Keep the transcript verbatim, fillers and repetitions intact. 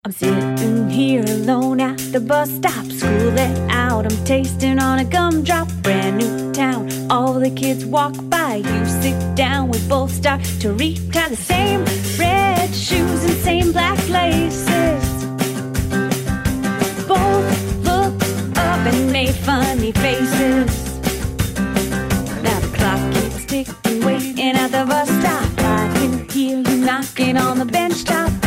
I'm sitting here alone at the bus stop. School let out, I'm tasting on a gumdrop. Brand new town, all the kids walk by. You sit down, we both start to retie the same red shoes and same black laces. Both looked up and made funny faces. Now the clock keeps ticking, waiting at the bus stop. I can hear you knocking on the bench top.